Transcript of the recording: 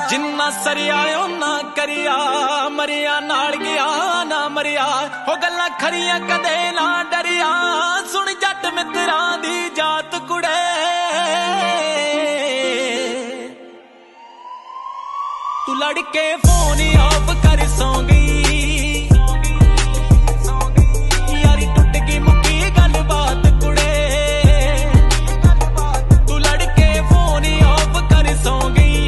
जिन्ना सरिया उन्ना करिया मरिया नाल गया ना मरिया हो गल्लां खरियां कदे ना डरिया सुन जट मित्रां दी जात कुड़े तू लड़के फोन ऑफ